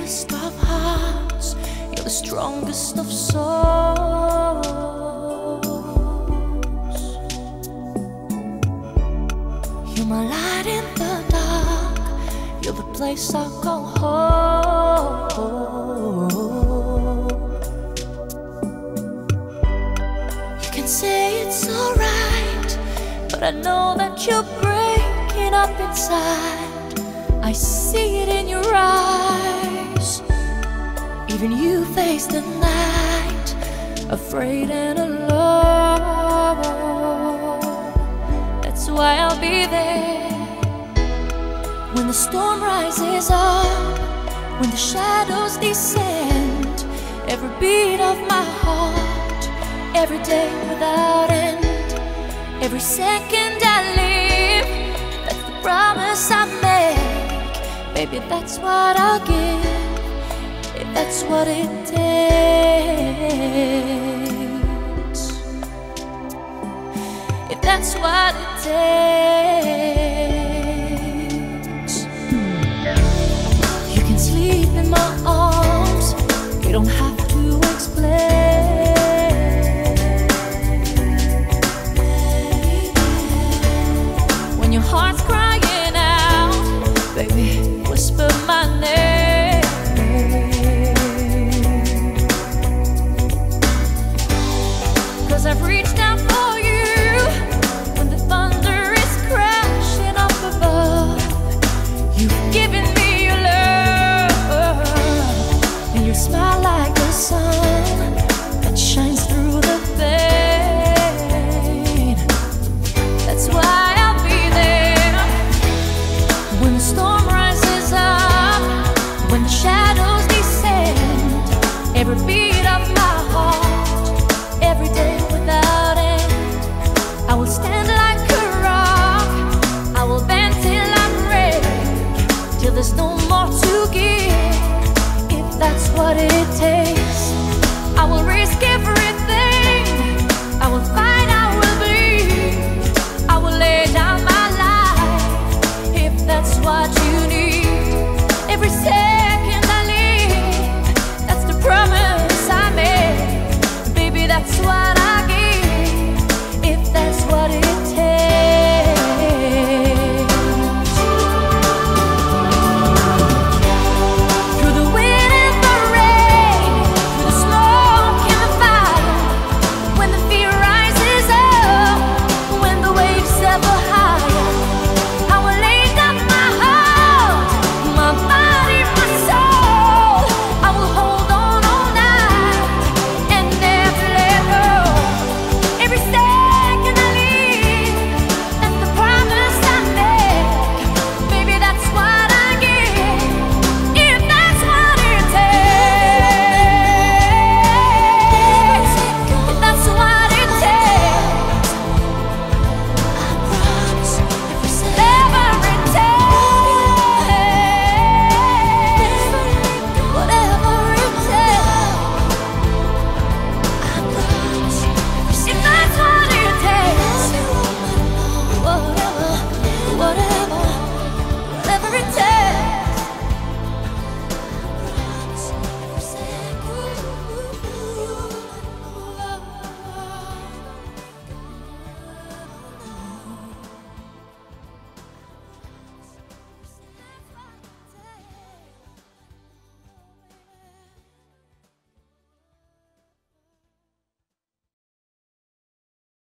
bravest of hearts, you're the strongest of souls. You're my light in the dark, you're the place I call home. You can say it's alright, but I know that you're breaking up inside. I see it in your eyes. Even you face the night, afraid and alone. That's why I'll be there when the storm rises up, when the shadows descend. Every beat of my heart, every day without end, every second I live, that's the promise I make. Baby, that's what I'll give, if that's what it takes. If that's what it takes.